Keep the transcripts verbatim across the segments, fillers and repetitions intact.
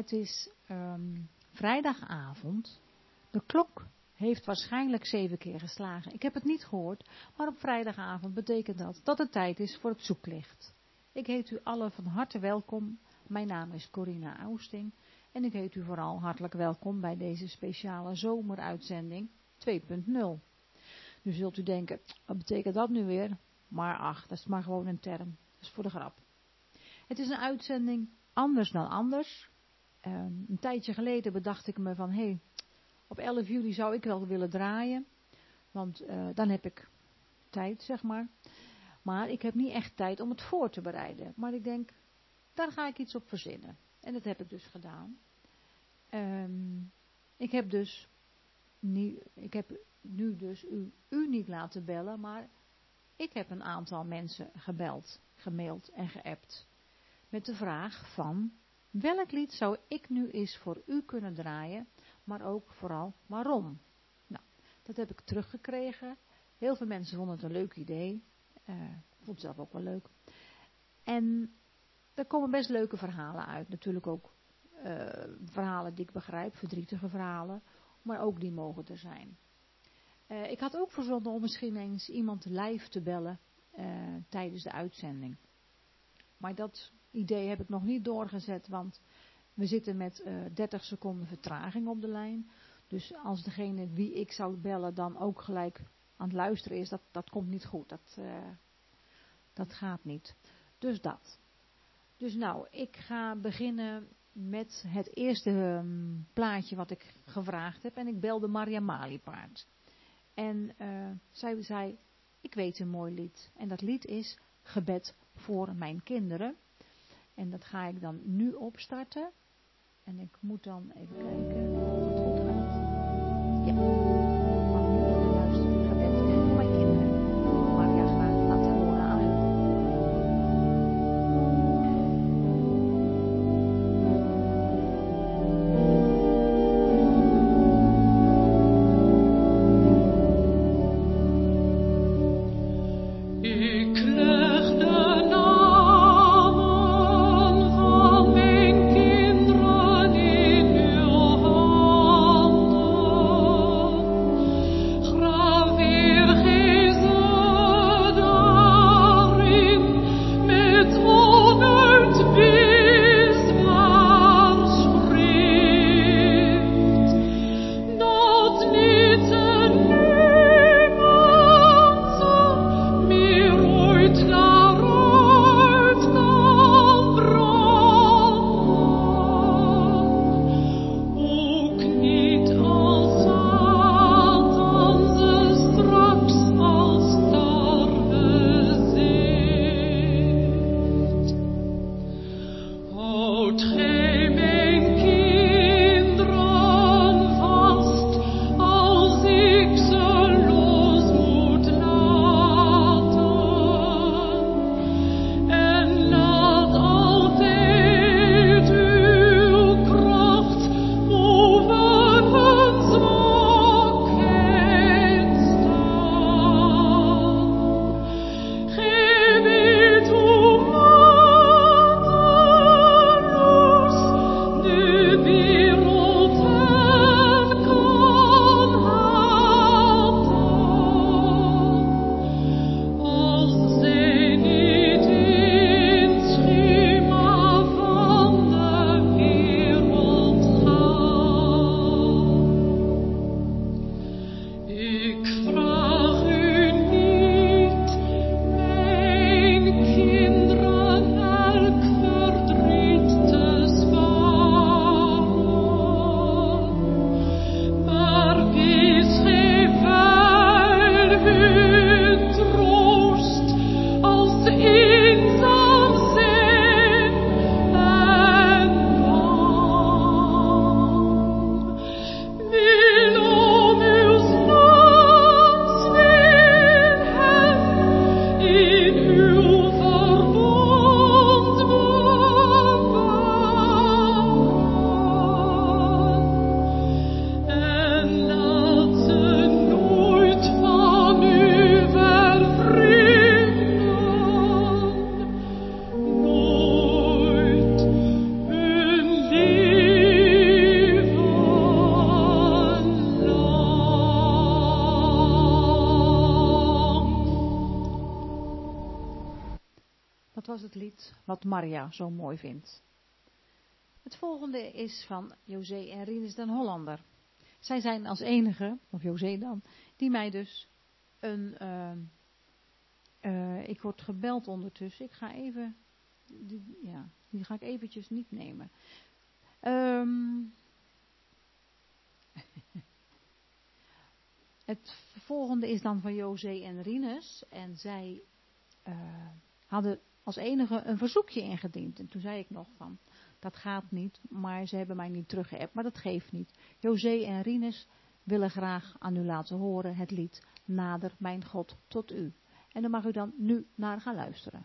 Het is um, vrijdagavond. De klok heeft waarschijnlijk zeven keer geslagen. Ik heb het niet gehoord, maar op vrijdagavond betekent dat dat het tijd is voor het zoeklicht. Ik heet u allen van harte welkom. Mijn naam is Corina Oosting en ik heet u vooral hartelijk welkom bij deze speciale zomeruitzending twee punt nul. Nu zult u denken, wat betekent dat nu weer? Maar ach, dat is maar gewoon een term. Dat is voor de grap. Het is een uitzending anders dan anders. Um, een tijdje geleden bedacht ik me van, hé, hey, op elf juli zou ik wel willen draaien. Want uh, dan heb ik tijd, zeg maar. Maar ik heb niet echt tijd om het voor te bereiden. Maar ik denk, daar ga ik iets op verzinnen. En dat heb ik dus gedaan. Um, ik heb dus nu, ik heb nu dus u, u niet laten bellen, maar ik heb een aantal mensen gebeld, gemaild en geappt. Met de vraag van, welk lied zou ik nu eens voor u kunnen draaien, maar ook vooral waarom? Nou, dat heb ik teruggekregen. Heel veel mensen vonden het een leuk idee. Uh, ik vond het zelf ook wel leuk. En er komen best leuke verhalen uit. Natuurlijk ook uh, verhalen die ik begrijp, verdrietige verhalen. Maar ook die mogen er zijn. Uh, ik had ook verzonnen om misschien eens iemand live te bellen uh, tijdens de uitzending. Maar dat idee heb ik nog niet doorgezet, want we zitten met uh, dertig seconden vertraging op de lijn. Dus als degene wie ik zou bellen dan ook gelijk aan het luisteren is, dat, dat komt niet goed. Dat, uh, dat gaat niet. Dus dat. Dus nou, ik ga beginnen met het eerste um, plaatje wat ik gevraagd heb. En ik belde Marja Maliepaard. En uh, zij zei, ik weet een mooi lied. En dat lied is Gebed voor mijn kinderen. En dat ga ik dan nu opstarten. En ik moet dan even kijken of het goed gaat. Ja. Maar nu wil ik luisteren. Gebed voor mijn kinderen. Marja gaat laten horen aan u. Will was het lied wat Maria zo mooi vindt. Het volgende is van José en Rinus den Hollander. Zij zijn als enige, of José dan, die mij dus een... Uh, uh, ik word gebeld ondertussen. Ik ga even... Die, ja, die ga ik eventjes niet nemen. Um, het volgende is dan van José en Rinus. En zij uh, hadden als enige een verzoekje ingediend. En toen zei ik nog van... Dat gaat niet, maar ze hebben mij niet teruggeappt. Maar dat geeft niet. José en Rinus willen graag aan u laten horen het lied Nader mijn God tot u. En daar mag u dan nu naar gaan luisteren.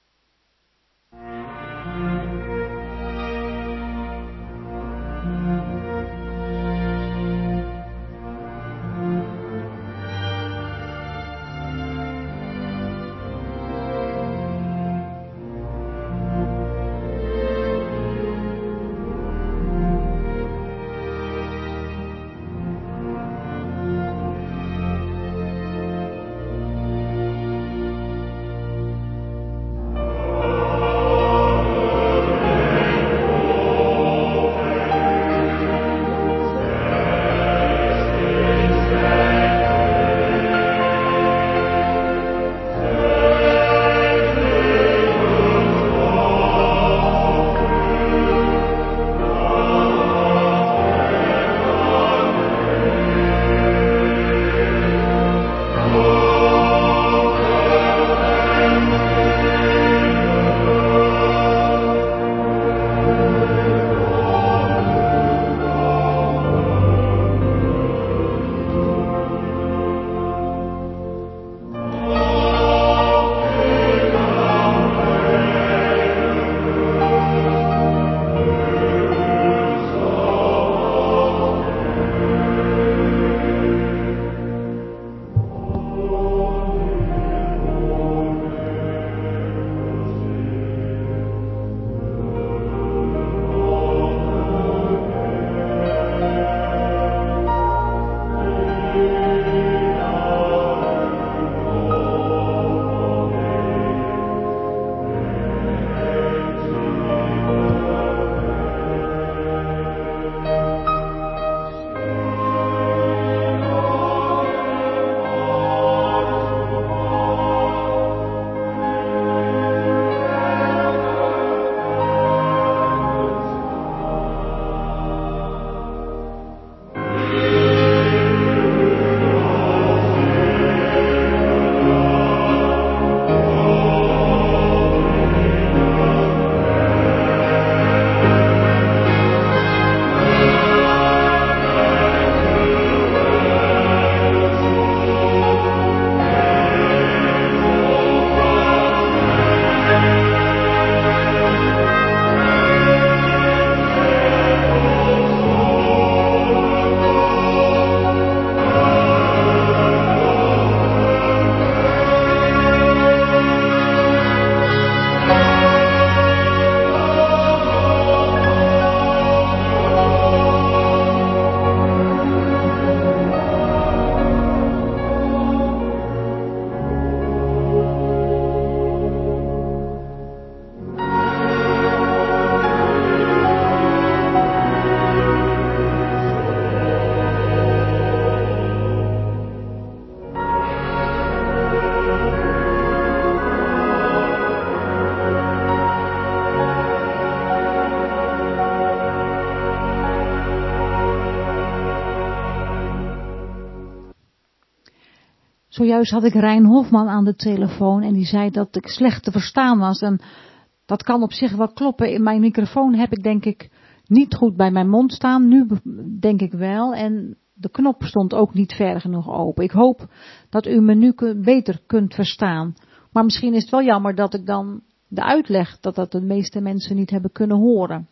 Zojuist had ik Rijn Hofman aan de telefoon en die zei dat ik slecht te verstaan was. En dat kan op zich wel kloppen. In mijn microfoon heb ik denk ik niet goed bij mijn mond staan. Nu denk ik wel. En de knop stond ook niet ver genoeg open. Ik hoop dat u me nu beter kunt verstaan. Maar misschien is het wel jammer dat ik dan de uitleg, dat dat de meeste mensen niet hebben kunnen horen.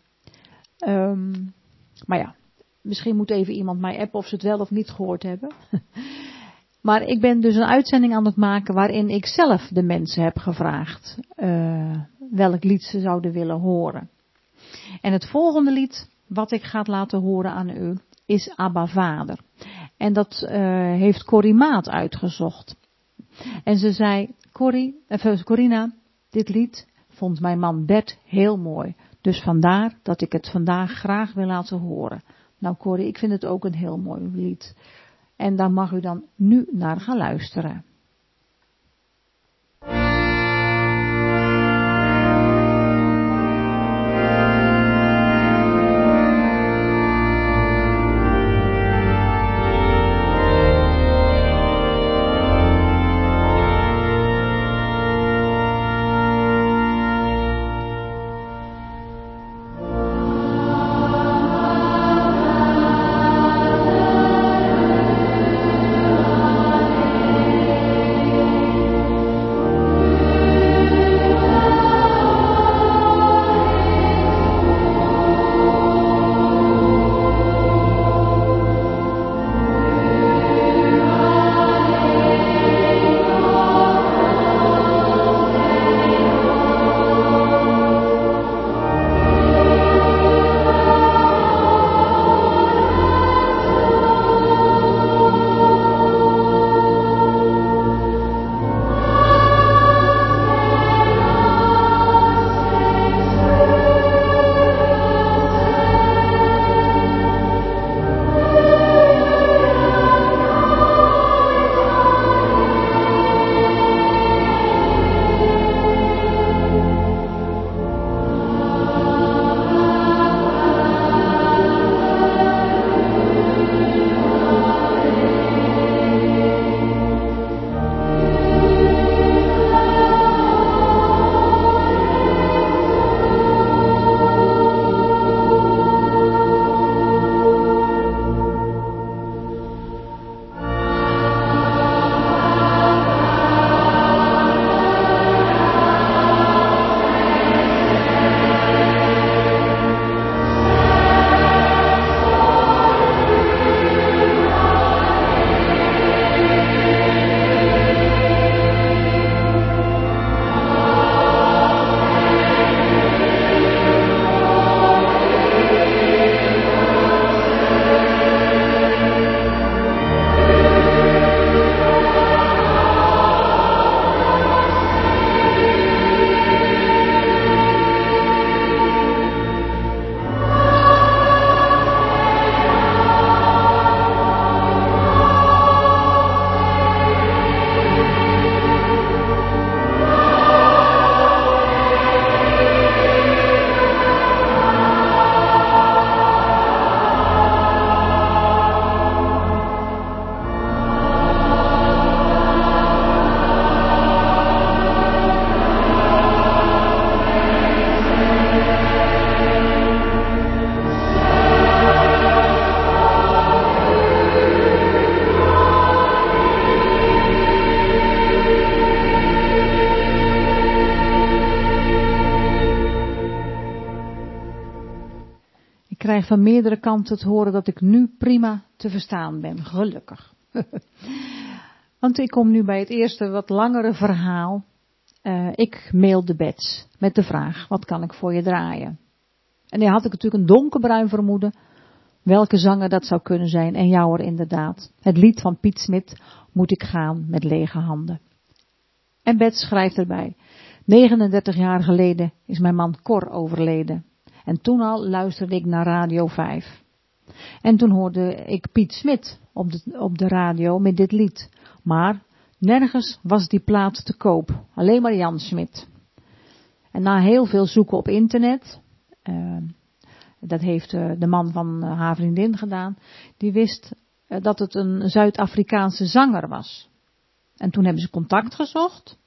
Um, maar ja, misschien moet even iemand mij appen of ze het wel of niet gehoord hebben. Maar ik ben dus een uitzending aan het maken waarin ik zelf de mensen heb gevraagd uh, welk lied ze zouden willen horen. En het volgende lied wat ik ga laten horen aan u is Abba Vader. En dat uh, heeft Corrie Maat uitgezocht. En ze zei, Corrie, uh, Corina, dit lied vond mijn man Bert heel mooi. Dus vandaar dat ik het vandaag graag wil laten horen. Nou Corrie, ik vind het ook een heel mooi lied. En daar mag u dan nu naar gaan luisteren. Ik krijg van meerdere kanten te horen dat ik nu prima te verstaan ben. Gelukkig. Want ik kom nu bij het eerste wat langere verhaal. Uh, ik mailde Bets met de vraag, wat kan ik voor je draaien? En die had ik natuurlijk een donkerbruin vermoeden welke zanger dat zou kunnen zijn. En jou er inderdaad. Het lied van Piet Smit, Moet ik gaan met lege handen. En Bets schrijft erbij. negenendertig jaar geleden is mijn man Cor overleden. En toen al luisterde ik naar Radio vijf. En toen hoorde ik Piet Smit op de, op de radio met dit lied. Maar nergens was die plaat te koop. Alleen maar Jan Smit. En na heel veel zoeken op internet. Uh, dat heeft uh, de man van uh, haar vriendin gedaan. Die wist uh, dat het een Zuid-Afrikaanse zanger was. En toen hebben ze contact gezocht.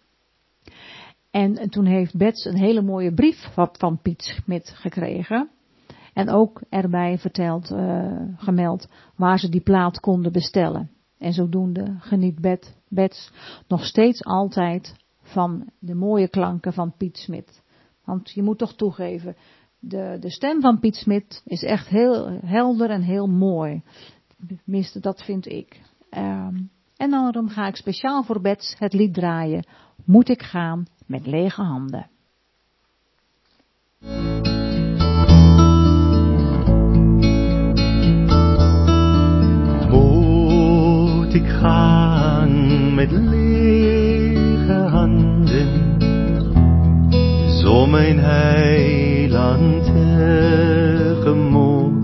En toen heeft Bets een hele mooie brief van Piet Smit gekregen. En ook erbij verteld, uh, gemeld waar ze die plaat konden bestellen. En zodoende geniet Bet, Bets nog steeds altijd van de mooie klanken van Piet Smit. Want je moet toch toegeven, de, de stem van Piet Smit is echt heel helder en heel mooi. Tenminste, dat vind ik. Um, en daarom ga ik speciaal voor Bets het lied draaien. Moet ik gaan met lege handen. Moet ik gaan met lege handen, zo mijn heiland tegemoet.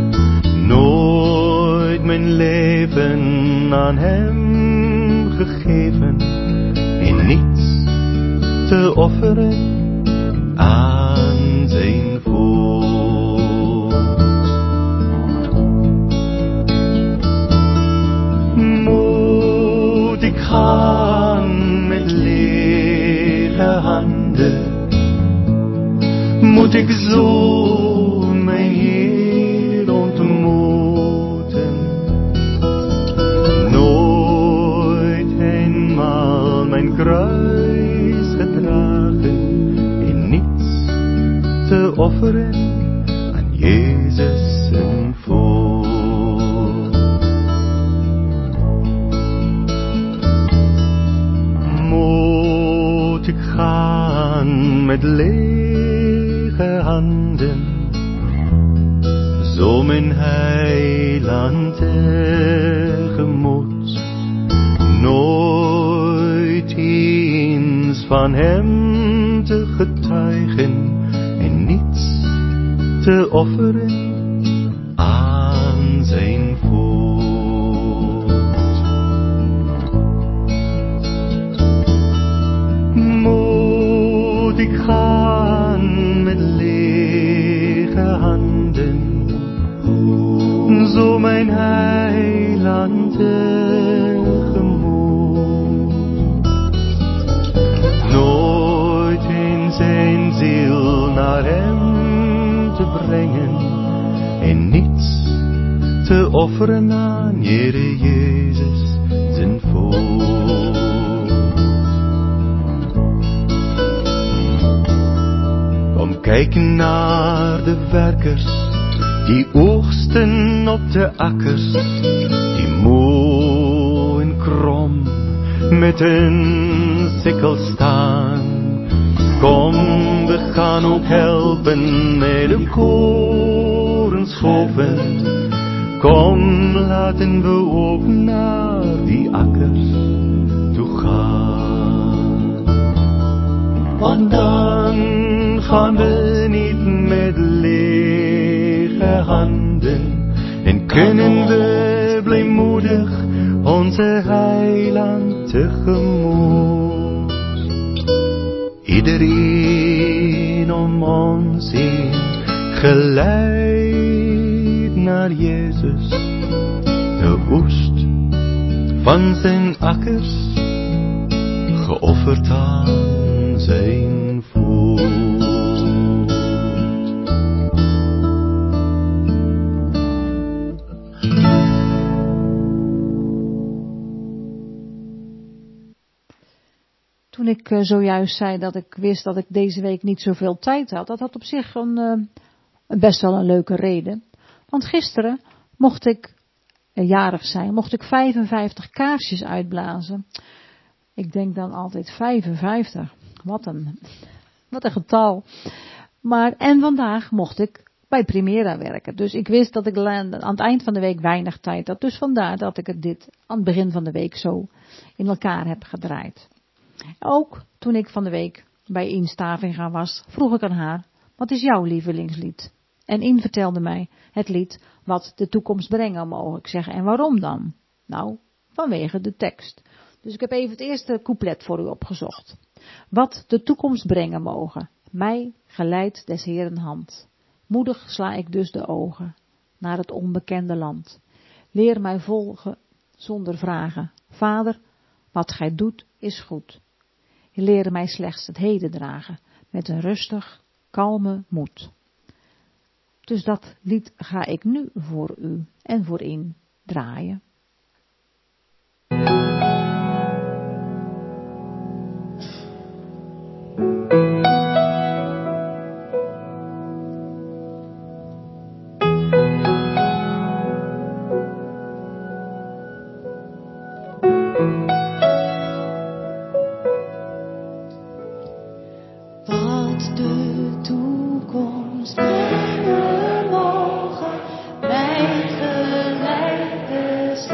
Nooit mijn leven aan hem gegeven, in niets te offeren aan zijn voet. Moet ik gaan met lege handen? Moet ik zo mijn Heer ontmoeten? Nooit eenmaal mijn kruis gedragen, in niets te offeren aan Jezus zijn voet. Moet ik gaan met lege handen, zo mijn heiland tegemoet, nooit eens van hem te getuigen en niets te offeren aan zijn voet. Moet ik gaan met lege handen, zo mijn heiland tegemoet, nooit in zijn ziel naar hem te brengen en niets te offeren aan Heere Jezus zijn voet. Kom kijken naar de werkers die oogsten op de akkers, die moe en krom met hun sikkel staan. Kom, we gaan ook helpen met de korenschoven. Kom, laten we ook naar die akkers toe gaan. Want dan gaan we niet met lege handen en kunnen we blijmoedig onze heiland tegemoet. Iedereen om ons heen geleid naar Jezus, de oest van zijn akkers, geofferd aan zijn voet. Toen ik uh, zojuist zei dat ik wist dat ik deze week niet zoveel tijd had, dat had op zich een, uh, best wel een leuke reden. Want gisteren mocht ik uh, jarig zijn, mocht ik vijfenvijftig kaarsjes uitblazen. Ik denk dan altijd vijfenvijftig, wat een, wat een getal. Maar en vandaag mocht ik bij Primera werken. Dus ik wist dat ik aan het eind van de week weinig tijd had. Dus vandaar dat ik het dit aan het begin van de week zo in elkaar heb gedraaid. Ook toen ik van de week bij Ien Stavinga was, vroeg ik aan haar, wat is jouw lievelingslied? En Ien vertelde mij het lied wat de toekomst brengen mogen. Ik zeg, en waarom dan? Nou, vanwege de tekst. Dus ik heb even het eerste couplet voor u opgezocht. Wat de toekomst brengen mogen, mij geleidt des Heeren hand. Moedig sla ik dus de ogen naar het onbekende land. Leer mij volgen zonder vragen. Vader, wat gij doet is goed. Leer mij slechts het heden dragen met een rustig, kalme moed. Dus dat lied ga ik nu voor u en voor in draaien. Mij geleid des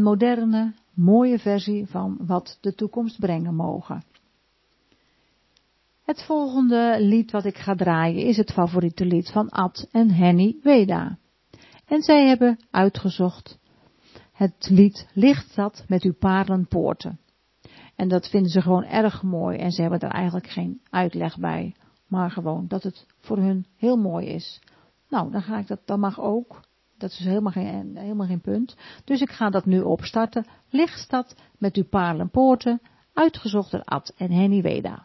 moderne, mooie versie van wat de toekomst brengen mogen. Het volgende lied wat ik ga draaien is het favoriete lied van Ad en Henny Weda. En zij hebben uitgezocht het lied Ligt dat met uw paarlenpoorten. En dat vinden ze gewoon erg mooi en ze hebben er eigenlijk geen uitleg bij. Maar gewoon dat het voor hun heel mooi is. Nou, dan ga ik dat, dat mag ook. Dat is helemaal geen, helemaal geen punt. Dus ik ga dat nu opstarten. Ligt dat met uw paarlenpoorten, uitgezocht door Ad en Henny Weda.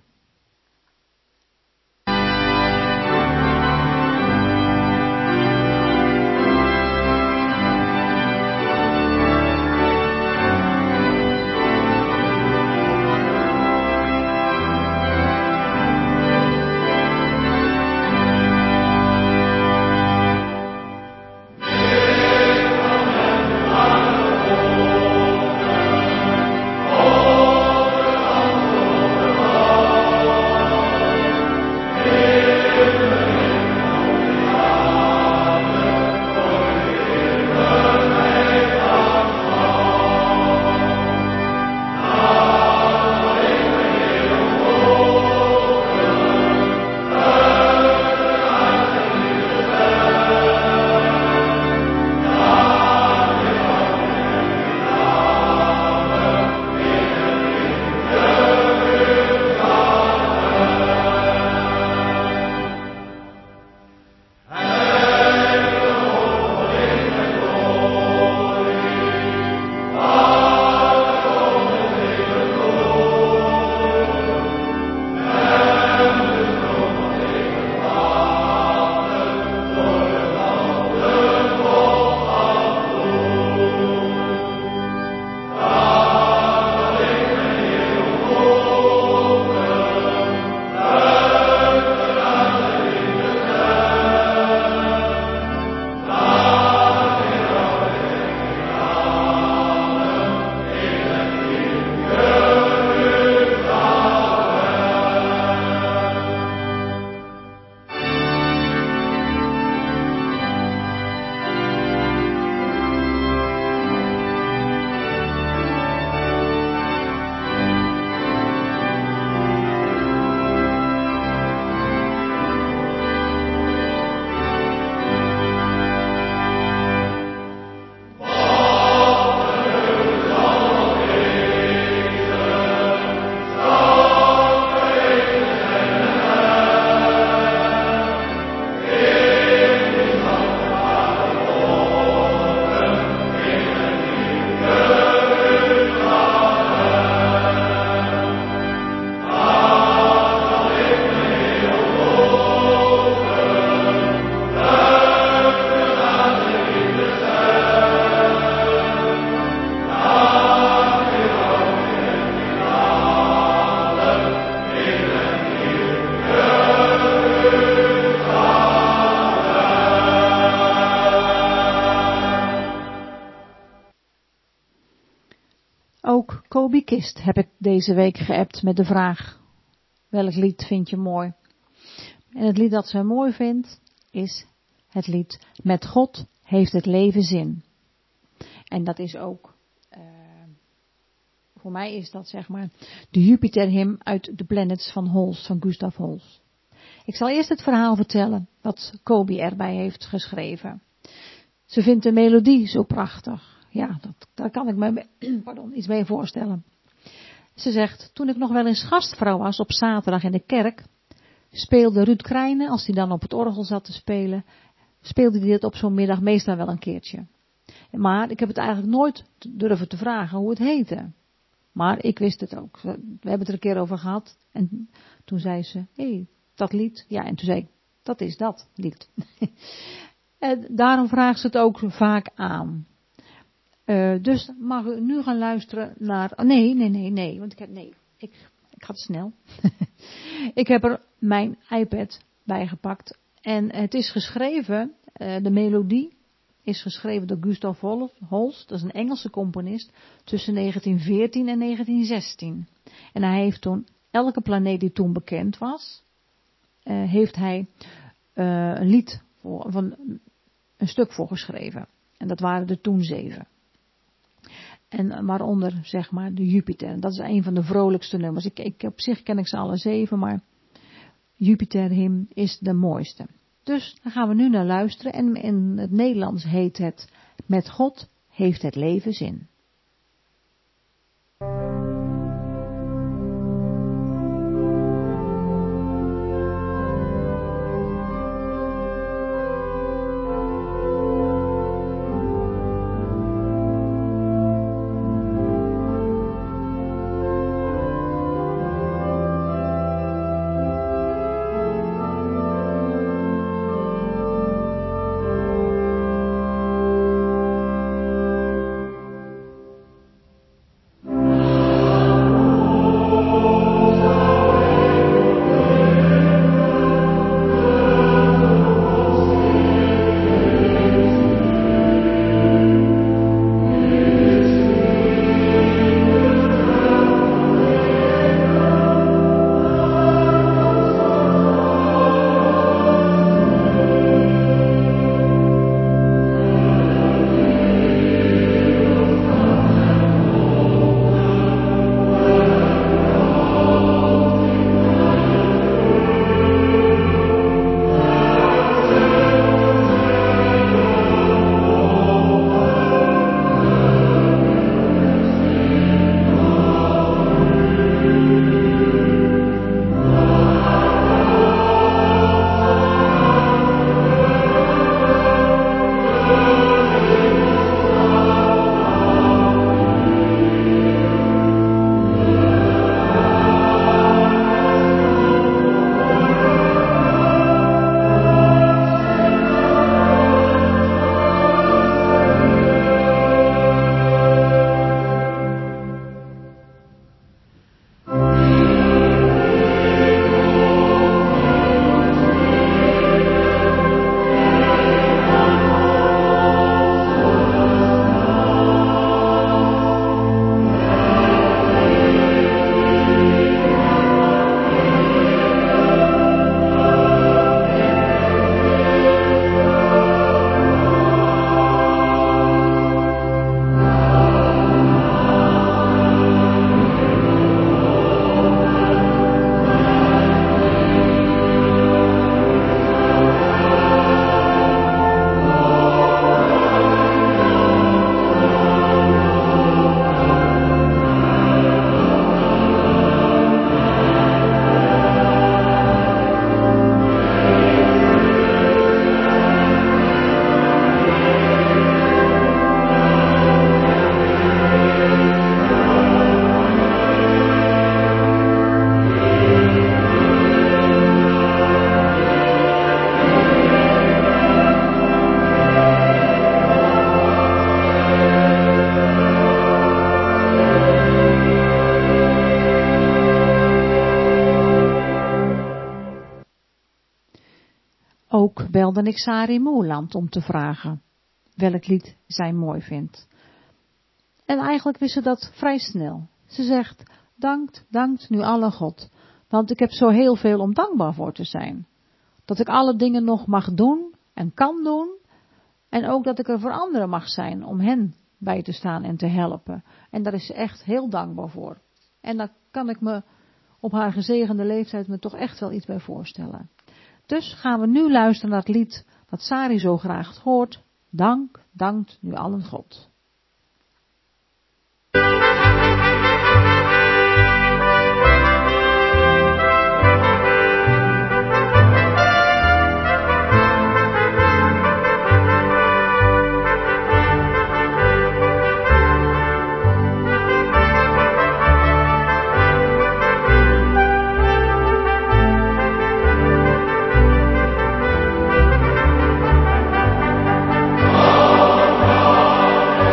Ook Kobi Kist heb ik deze week geappt met de vraag: welk lied vind je mooi? En het lied dat ze mooi vindt is het lied Met God heeft het leven zin. En dat is ook, uh, voor mij is dat zeg maar de Jupiter-hymn uit de Planets van Holst, van Gustav Holst. Ik zal eerst het verhaal vertellen wat Kobi erbij heeft geschreven. Ze vindt de melodie zo prachtig. Ja, dat, daar kan ik me pardon, iets mee voorstellen. Ze zegt, toen ik nog wel eens gastvrouw was op zaterdag in de kerk, speelde Ruud Krijnen, als hij dan op het orgel zat te spelen, speelde hij dit op zo'n middag meestal wel een keertje. Maar ik heb het eigenlijk nooit durven te vragen hoe het heette. Maar ik wist het ook. We hebben het er een keer over gehad. En toen zei ze, hé, hey, dat lied. Ja, en toen zei ik, dat is dat lied. En daarom vraagt ze het ook vaak aan. Uh, dus mag u nu gaan luisteren naar... Oh, nee, nee, nee, nee. Want ik heb... Nee, ik, ik ga te snel. Ik heb er mijn iPad bij gepakt. En het is geschreven... Uh, de melodie is geschreven door Gustav Holst. Dat is een Engelse componist. Tussen negentien veertien en negentien zestien. En hij heeft toen... Elke planeet die toen bekend was... Uh, heeft hij... Uh, een lied... Voor, van, een stuk voor geschreven. En dat waren er toen zeven. En waaronder zeg maar de Jupiter. Dat is een van de vrolijkste nummers. Ik, ik, op zich ken ik ze alle zeven, maar Jupiter hymn is de mooiste. Dus daar gaan we nu naar luisteren. En in het Nederlands heet het: Met God heeft het leven zin. Ook belde ik Sari Moerland om te vragen welk lied zij mooi vindt. En eigenlijk wist ze dat vrij snel. Ze zegt: dankt, dankt nu alle God, want ik heb zo heel veel om dankbaar voor te zijn. Dat ik alle dingen nog mag doen en kan doen. En ook dat ik er voor anderen mag zijn om hen bij te staan en te helpen. En daar is ze echt heel dankbaar voor. En daar kan ik me op haar gezegende leeftijd me toch echt wel iets bij voorstellen. Dus gaan we nu luisteren naar het lied dat Sari zo graag hoort. Dank, dankt nu allen God. Dank,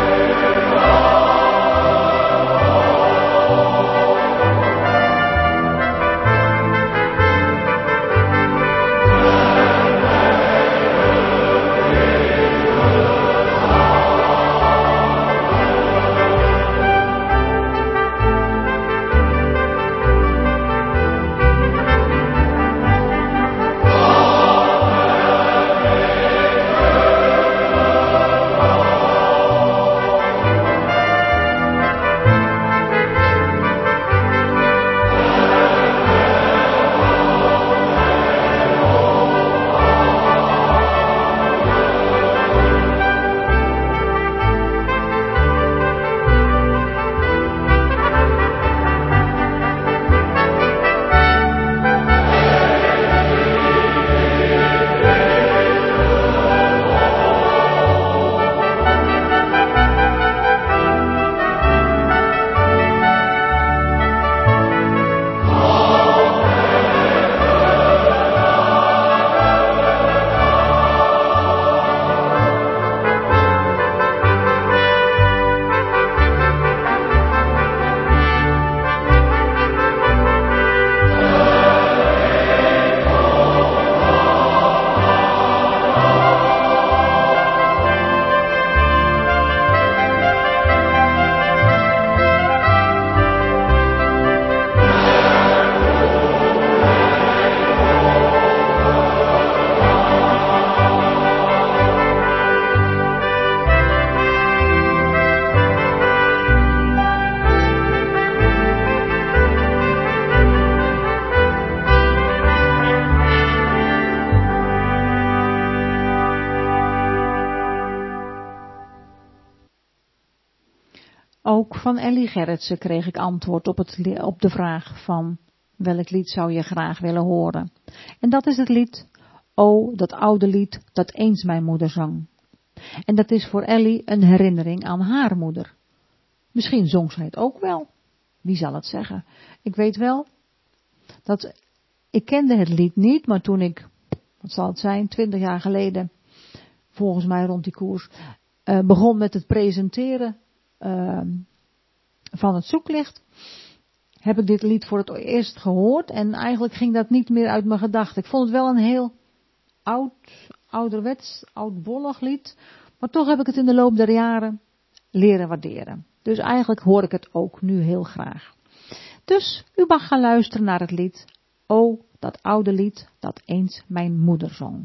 van Ellie Gerritsen kreeg ik antwoord op, het, op de vraag van welk lied zou je graag willen horen. En dat is het lied, O, dat oude lied dat eens mijn moeder zong. En dat is voor Ellie een herinnering aan haar moeder. Misschien zong zij het ook wel. Wie zal het zeggen? Ik weet wel dat ik kende het lied niet, maar toen ik, wat zal het zijn, twintig jaar geleden, volgens mij rond die koers, uh, begon met het presenteren uh, van het zoeklicht, heb ik dit lied voor het eerst gehoord en eigenlijk ging dat niet meer uit mijn gedachten. Ik vond het wel een heel oud, ouderwets, oudbollig lied, maar toch heb ik het in de loop der jaren leren waarderen. Dus eigenlijk hoor ik het ook nu heel graag. Dus u mag gaan luisteren naar het lied, O, dat oude lied dat eens mijn moeder zong.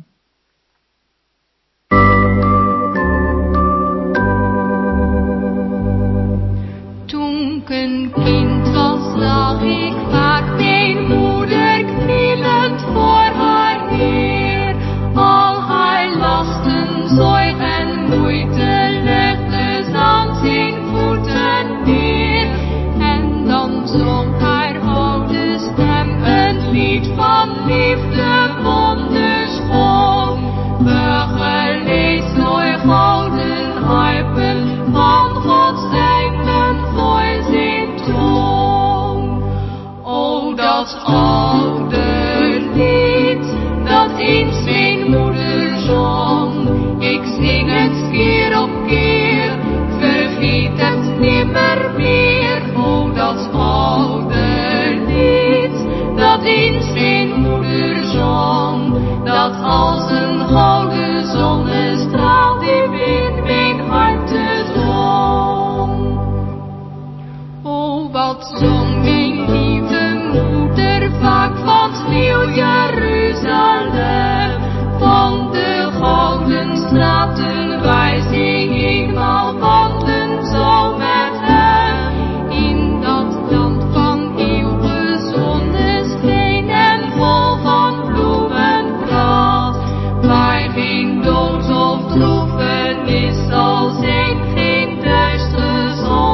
Toen ik een kind was, zag ik vaak mijn moeder knielend voor haar Heer. Al haar lasten, zorg en moeite legde ze aan zijn voeten neer. En dan zong haar oude stem een lied van liefde wonderschoon, begeleid door gouden harpen van Gods engelen voor zijn troon. O, dat oude lied dat eens mijn moeder zong, ik zing het keer op keer, vergeet het nimmer meer. O, dat oude lied dat eens mijn moeder zong, dat als een gouden zonnestraal diep in mijn hart drong. O, wat zong mijn lieve moeder vaak van het nieuw Jeruzalem, van de gouden straten waar zij eenmaal wandelen zou met hem, in dat land van eeuwige zonneschijn en vol van bloemenpracht, waar geen dood of droefenis zal zijn, geen duistere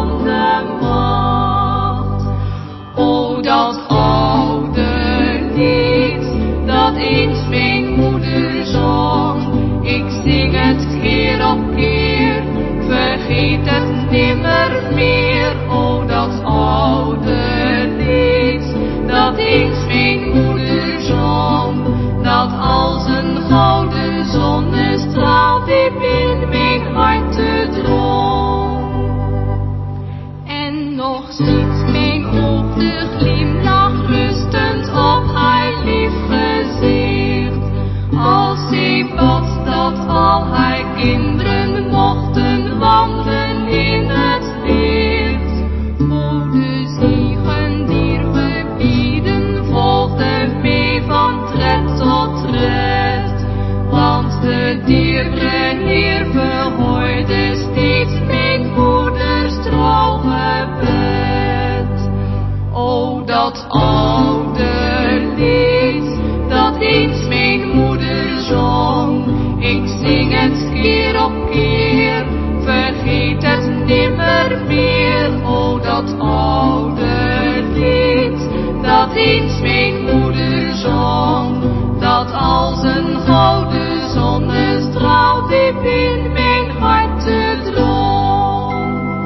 zondemacht. O, dat oude lied dat eens mijn moeder zong, ik zing het keer op keer, vergeet het nimmer meer. O, dat oude lied dat eens mijn moeder zong, dat als een gouden zonnestraal diep in mijn hart drong. En nog ziet mijn oog de glimlach rustend op haar lief gezicht, als zij bad dat al haar kinderen mochten wandelen in het licht. O, de zegen dier gebieden volgde mee van tred tot tred, want de dierbare Heer verhoorde steeds mijn moeders trouw gebed. O, dat oude lied dat eens mijn moeder zong, ik zing het keer op keer, vergeet het nimmer meer. O, dat oude lied dat eens mijn moeder zong, dat als een gouden zonnestraal diep in mijn hart drong.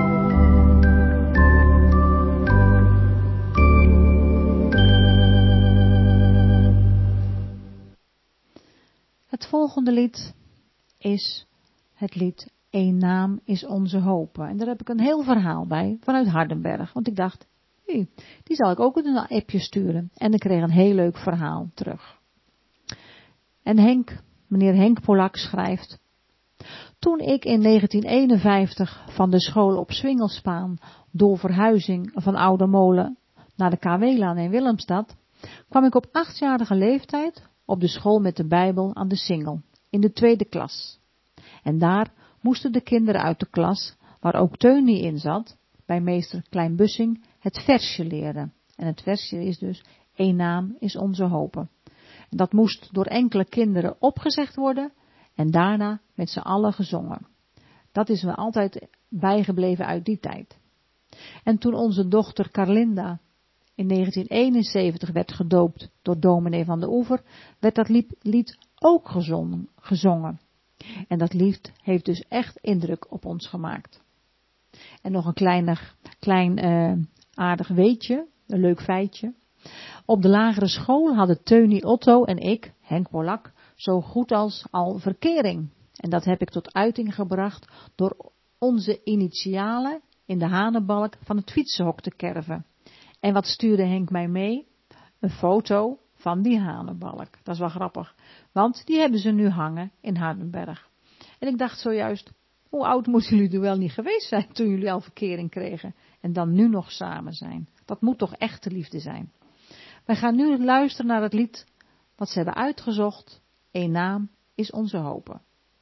Het volgende lied is het lied Eén naam is onze hoop. En daar heb ik een heel verhaal bij vanuit Hardenberg. Want ik dacht, hey, die zal ik ook een appje sturen. En ik kreeg een heel leuk verhaal terug. En Henk, meneer Henk Polak schrijft: Toen ik in negentien eenenvijftig van de school op Swingelspaan door verhuizing van Oude Molen naar de K W-laan in Willemstad, kwam ik op achtjarige leeftijd op de school met de Bijbel aan de Singel, in de tweede klas. En daar moesten de kinderen uit de klas, waar ook Teunie in zat, bij meester Klein Bussing, het versje leren. En het versje is dus, één naam is onze hoop. En dat moest door enkele kinderen opgezegd worden en daarna met z'n allen gezongen. Dat is me altijd bijgebleven uit die tijd. En toen onze dochter Carlinda in negentien eenenzeventig werd gedoopt door dominee van de Oever, werd dat lied ook gezongen. gezongen. En dat lied heeft dus echt indruk op ons gemaakt. En nog een kleiner, klein uh, aardig weetje, een leuk feitje. Op de lagere school hadden Teunie Otto en ik, Henk Polak, zo goed als al verkering. En dat heb ik tot uiting gebracht door onze initialen in de hanenbalk van het fietsenhok te kerven. En wat stuurde Henk mij mee? Een foto van die hanenbalk. Dat is wel grappig, want die hebben ze nu hangen in Hardenberg. En ik dacht zojuist, hoe oud moeten jullie er wel niet geweest zijn toen jullie al verkering kregen en dan nu nog samen zijn? Dat moet toch echte liefde zijn. Wij gaan nu luisteren naar het lied wat ze hebben uitgezocht. Eén naam is onze hoop.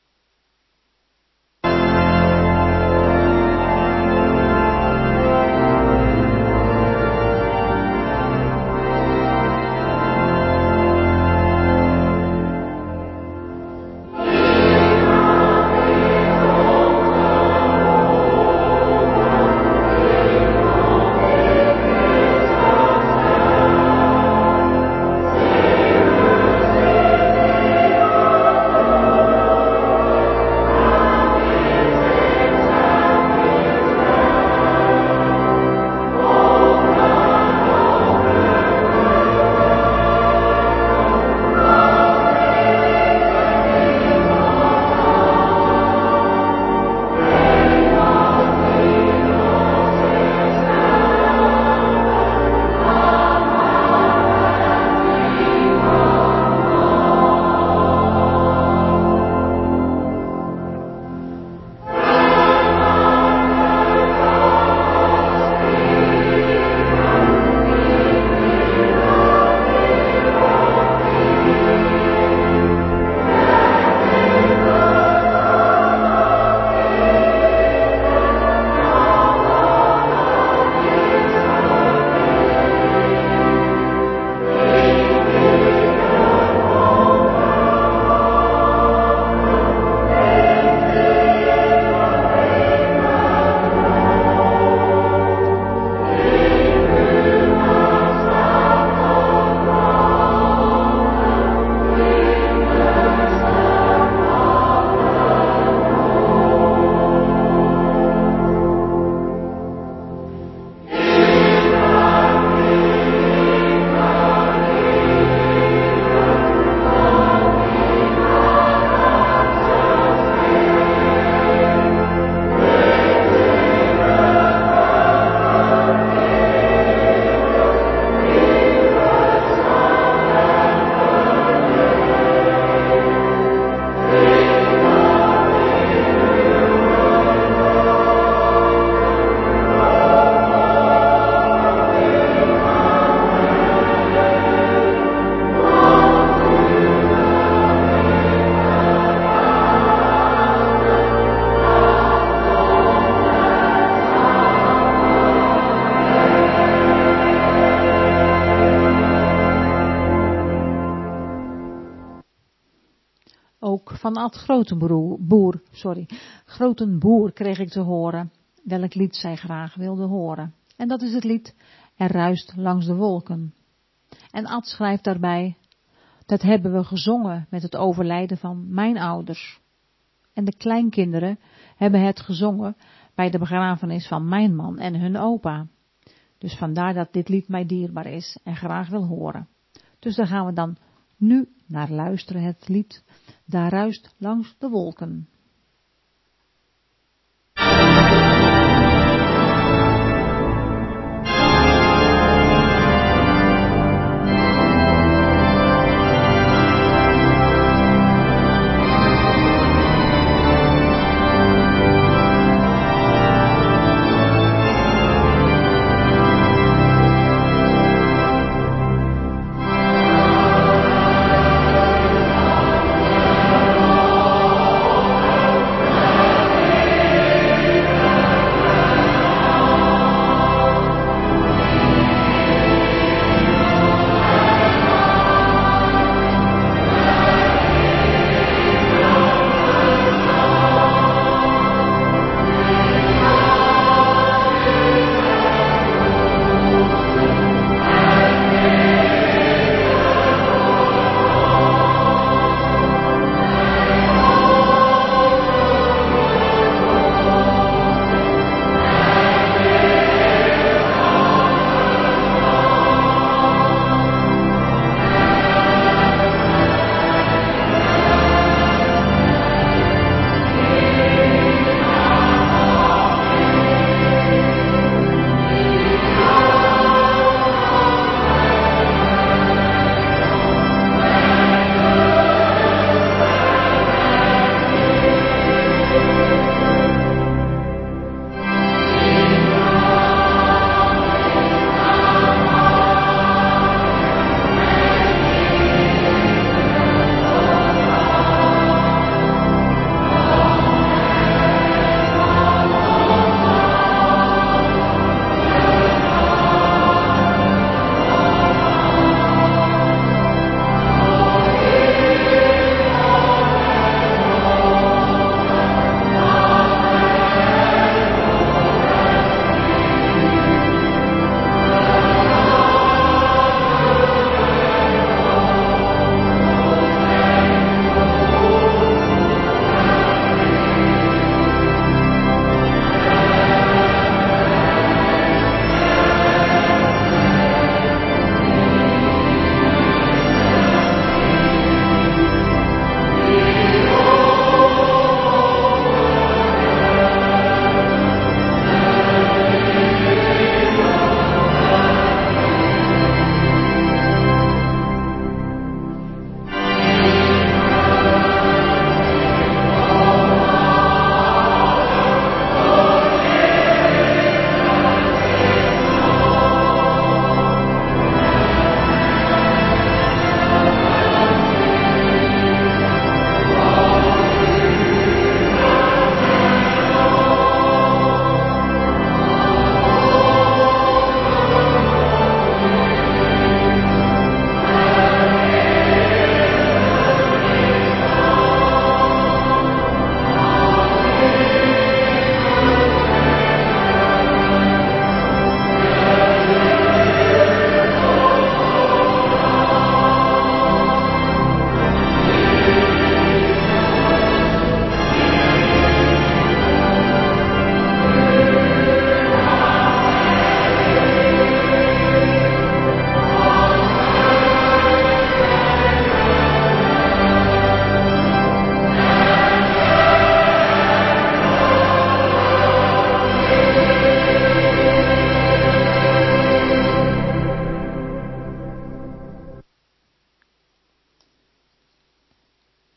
Van Ad Grotenboer, sorry, Grotenboer kreeg ik te horen welk lied zij graag wilde horen. En dat is het lied Er ruist langs de wolken. En Ad schrijft daarbij, dat hebben we gezongen met het overlijden van mijn ouders. En de kleinkinderen hebben het gezongen bij de begrafenis van mijn man en hun opa. Dus vandaar dat dit lied mij dierbaar is en graag wil horen. Dus daar gaan we dan nu naar luisteren, het lied Daar ruist langs de wolken. Daar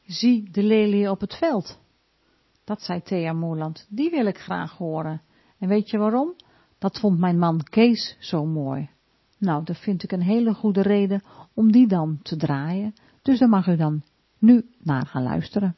zie de lelie op het veld. Dat zei Thea Moerland, die wil ik graag horen. En weet je waarom? Dat vond mijn man Kees zo mooi. Nou, dat vind ik een hele goede reden om die dan te draaien. Dus daar mag u dan nu naar gaan luisteren.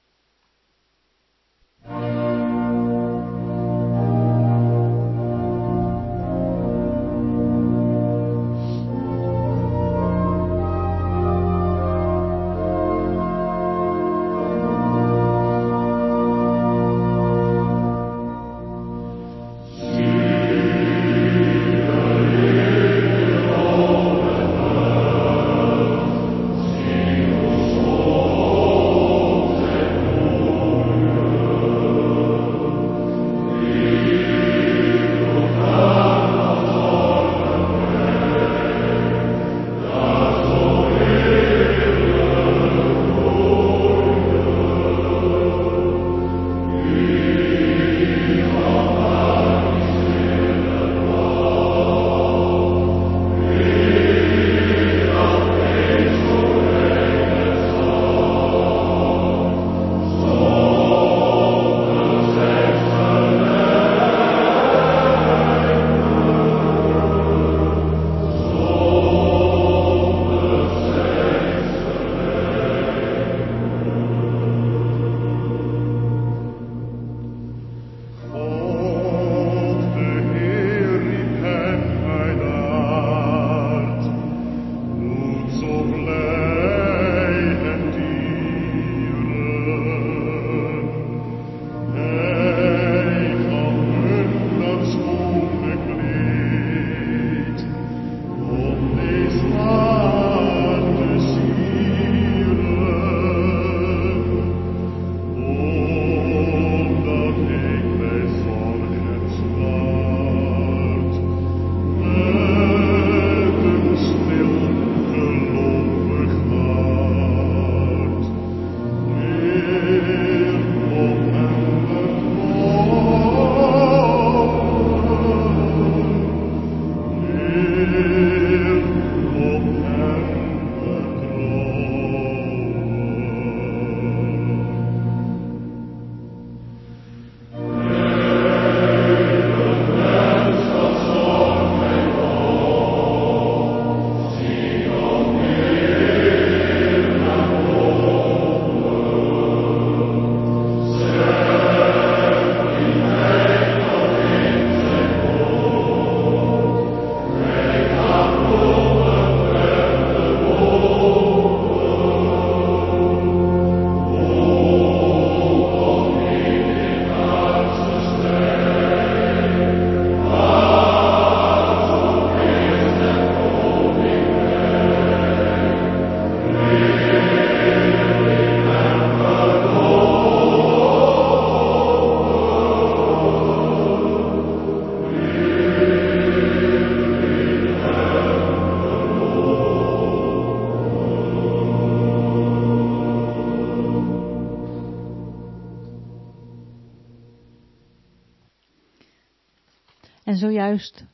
En zojuist,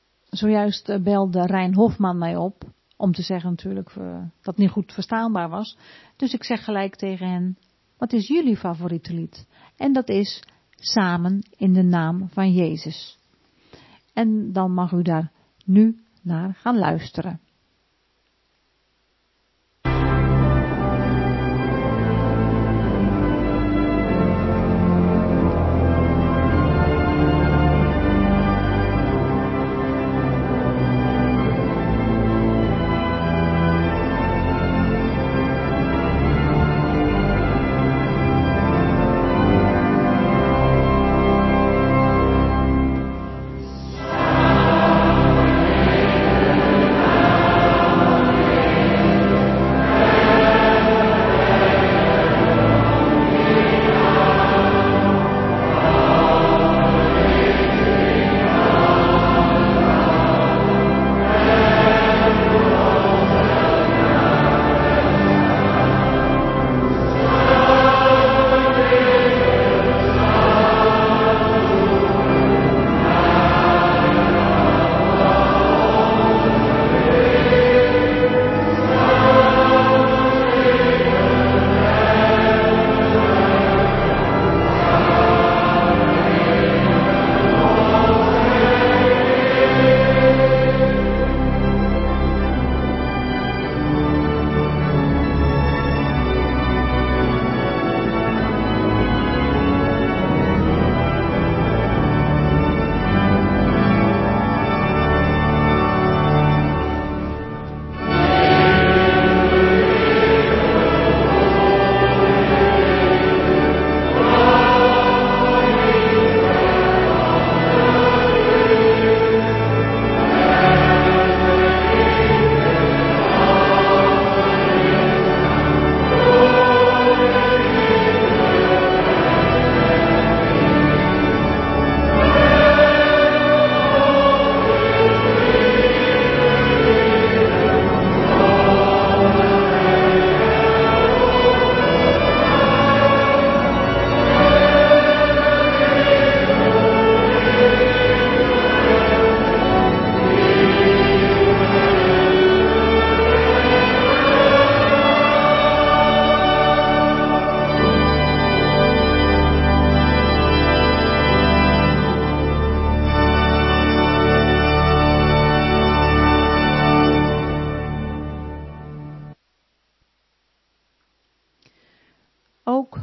zojuist belde Rijn Hofman mij op, om te zeggen natuurlijk uh, dat het niet goed verstaanbaar was. Dus ik zeg gelijk tegen hen, wat is jullie favoriete lied? En dat is Samen in de naam van Jezus. En dan mag u daar nu naar gaan luisteren. Samen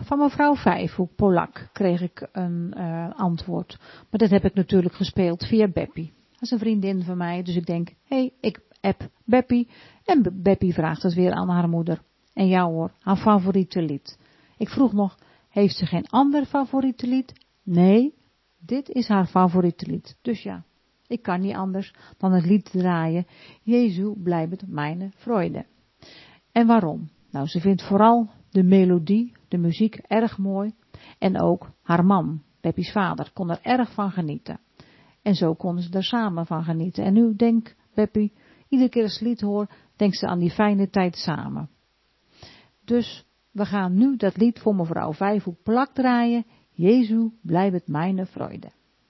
van mevrouw Vijfhoek, Polak, kreeg ik een uh, antwoord. Maar dat heb ik natuurlijk gespeeld via Beppie. Dat is een vriendin van mij, dus ik denk, hé, hey, ik app Beppie. En Beppie vraagt het weer aan haar moeder. En ja hoor, haar favoriete lied. Ik vroeg nog, heeft ze geen ander favoriete lied? Nee, dit is haar favoriete lied. Dus ja, ik kan niet anders dan het lied draaien. Jezus, blijft mijn vreugde. En waarom? Nou, ze vindt vooral de melodie, de muziek erg mooi. En ook haar man, Beppie's vader, kon er erg van genieten. En zo konden ze er samen van genieten. En nu denkt Beppie, iedere keer als ze het lied hoort, denkt ze aan die fijne tijd samen. Dus we gaan nu dat lied voor mevrouw Vijfhoek Polak draaien. Jezus, blijft mijn vreugde.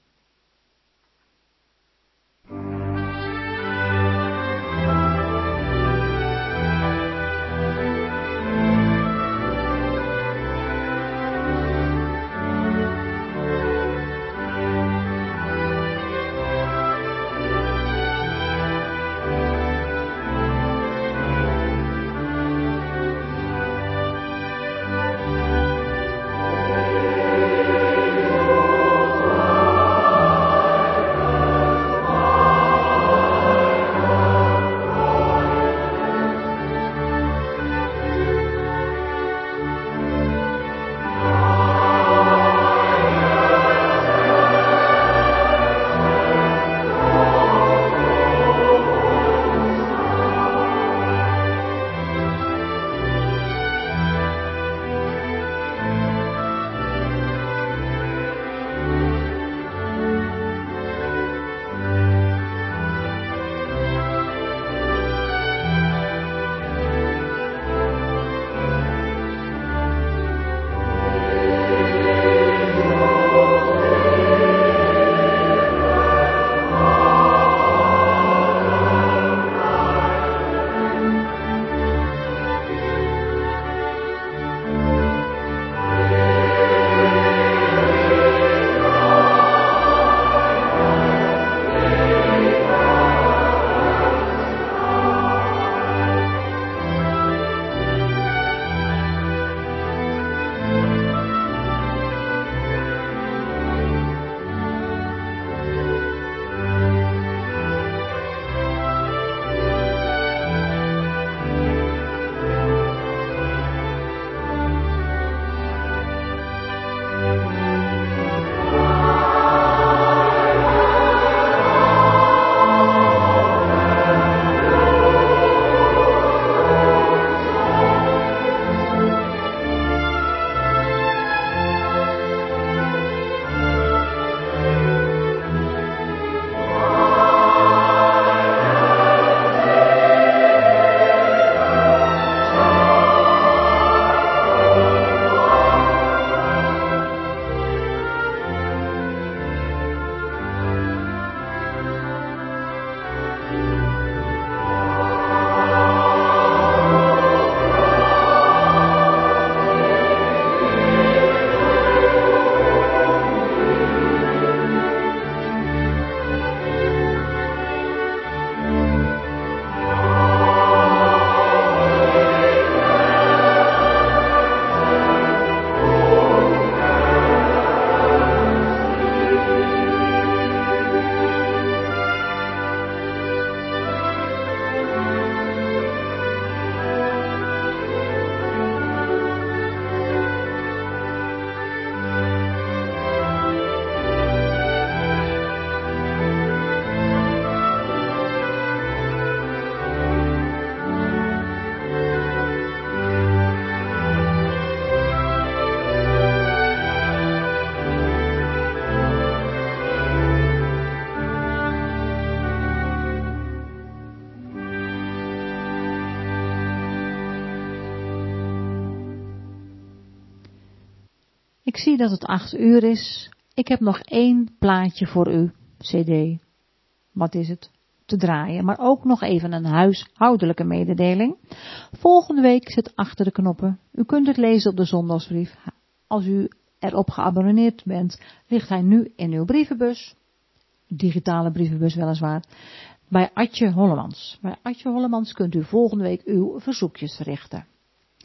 Ik zie dat het acht uur is. Ik heb nog één plaatje voor u, cd. Wat is het? Te draaien. Maar ook nog even een huishoudelijke mededeling. Volgende week zit achter de knoppen. U kunt het lezen op de zondagsbrief. Als u erop geabonneerd bent, ligt hij nu in uw brievenbus. Digitale brievenbus weliswaar. Bij Adje Hollemans. Bij Adje Hollemans kunt u volgende week uw verzoekjes verrichten.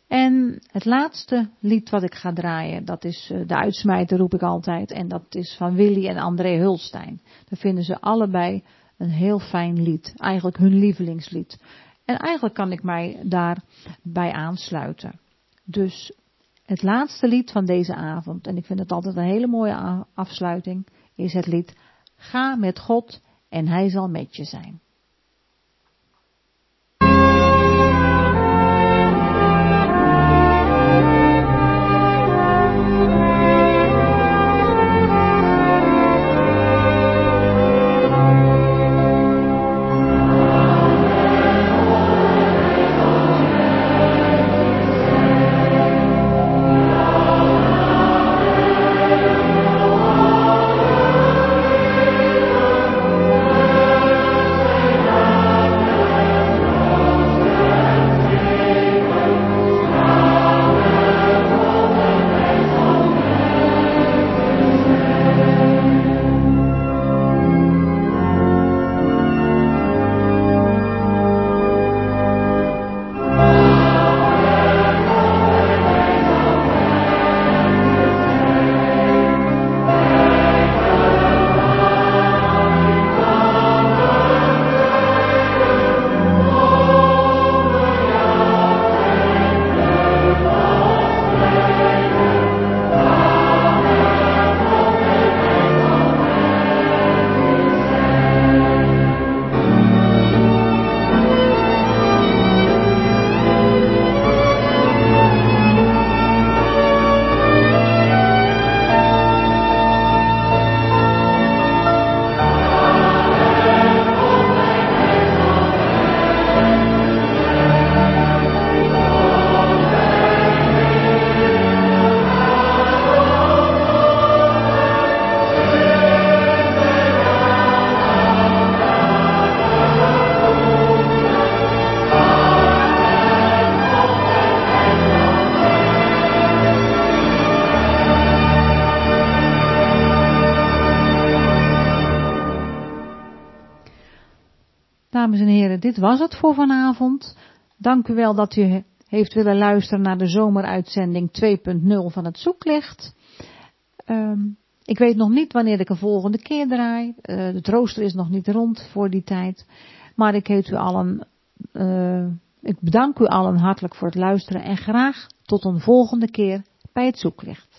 En het laatste lied wat ik ga draaien, dat is uh, De Uitsmijter, roep ik altijd. En dat is van Willy en André Hulstein. Daar vinden ze allebei een heel fijn lied. Eigenlijk hun lievelingslied. En eigenlijk kan ik mij daarbij aansluiten. Dus het laatste lied van deze avond, en ik vind het altijd een hele mooie afsluiting, is het lied Ga met God en Hij zal met je zijn. Dames en heren, dit was het voor vanavond. Dank u wel dat u heeft willen luisteren naar de zomeruitzending twee punt nul van het Zoeklicht. Um, ik weet nog niet wanneer ik een volgende keer draai. Uh, het rooster is nog niet rond voor die tijd. Maar ik heet u allen, uh, ik bedank u allen hartelijk voor het luisteren en graag tot een volgende keer bij het Zoeklicht.